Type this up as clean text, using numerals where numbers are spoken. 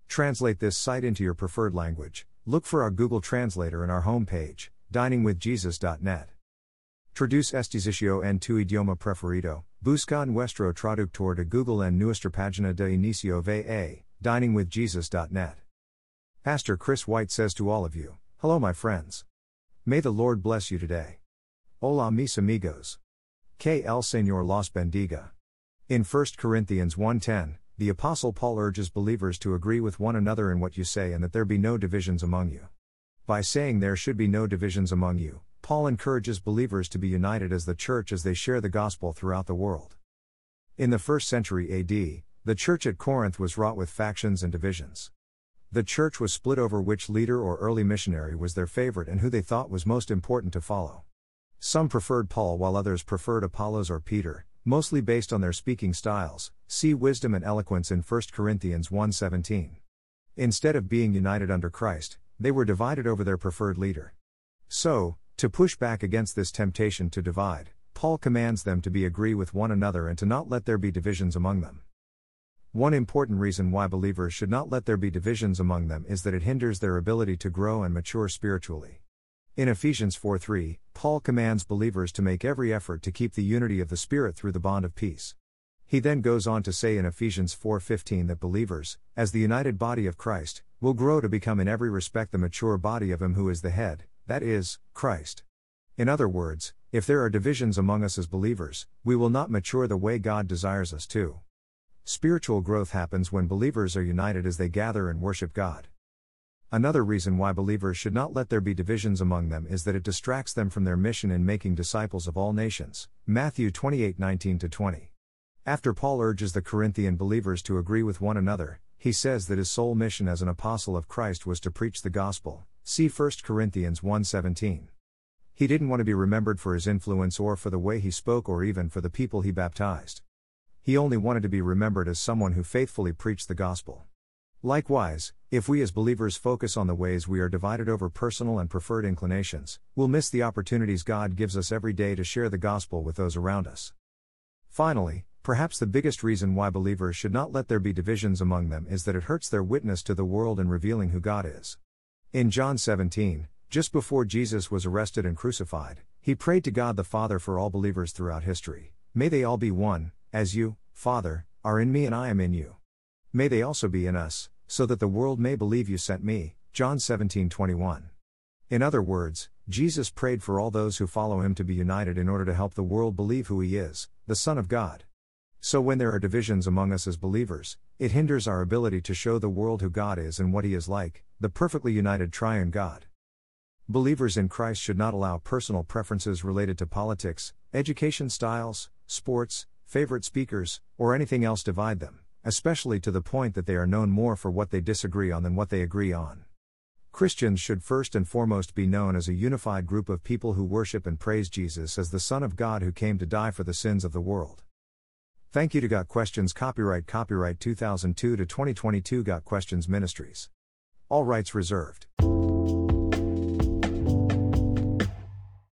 Translate this site into your preferred language. Look for our Google Translator in our homepage, diningwithjesus.net. Traduce este sitio en tu idioma preferido. Busca nuestro traductor de Google en nuestra página de inicio va, diningwithjesus.net. Pastor Chris White says to all of you, hello my friends. May the Lord bless you today. Hola mis amigos. Que el Señor los bendiga. In 1 Corinthians 1:10, the Apostle Paul urges believers to agree with one another in what you say and that there be no divisions among you. By saying there should be no divisions among you, Paul encourages believers to be united as the church as they share the gospel throughout the world. In the 1st century AD, the church at Corinth was wrought with factions and divisions. The church was split over which leader or early missionary was their favorite and who they thought was most important to follow. Some preferred Paul while others preferred Apollos or Peter, mostly based on their speaking styles. See wisdom and eloquence in 1 Corinthians 1:17. Instead of being united under Christ, they were divided over their preferred leader. So, to push back against this temptation to divide, Paul commands them to agree with one another and to not let there be divisions among them. One important reason why believers should not let there be divisions among them is that it hinders their ability to grow and mature spiritually. In Ephesians 4:3, Paul commands believers to make every effort to keep the unity of the Spirit through the bond of peace. He then goes on to say in Ephesians 4:15 that believers, as the united body of Christ, will grow to become in every respect the mature body of Him who is the head, that is, Christ. In other words, if there are divisions among us as believers, we will not mature the way God desires us to. Spiritual growth happens when believers are united as they gather and worship God. Another reason why believers should not let there be divisions among them is that it distracts them from their mission in making disciples of all nations. Matthew 28:19-20. After Paul urges the Corinthian believers to agree with one another, he says that his sole mission as an apostle of Christ was to preach the gospel. See 1 Corinthians 1:17. He didn't want to be remembered for his influence or for the way he spoke or even for the people he baptized. He only wanted to be remembered as someone who faithfully preached the gospel. Likewise, if we as believers focus on the ways we are divided over personal and preferred inclinations, we'll miss the opportunities God gives us every day to share the gospel with those around us. Finally, perhaps the biggest reason why believers should not let there be divisions among them is that it hurts their witness to the world in revealing who God is. In John 17, just before Jesus was arrested and crucified, he prayed to God the Father for all believers throughout history. May they all be one, as you, Father, are in me and I am in you. May they also be in us, so that the world may believe you sent me. John 17:21. In other words, Jesus prayed for all those who follow him to be united in order to help the world believe who he is, the Son of God. So when there are divisions among us as believers, it hinders our ability to show the world who God is and what he is like, the perfectly united triune God. Believers in Christ should not allow personal preferences related to politics, education styles, sports, favorite speakers, or anything else divide them, especially to the point that they are known more for what they disagree on than what they agree on. Christians should first and foremost be known as a unified group of people who worship and praise Jesus as the Son of God who came to die for the sins of the world. Thank you to Got Questions. Copyright 2002 to 2022 Got Questions Ministries. All rights reserved.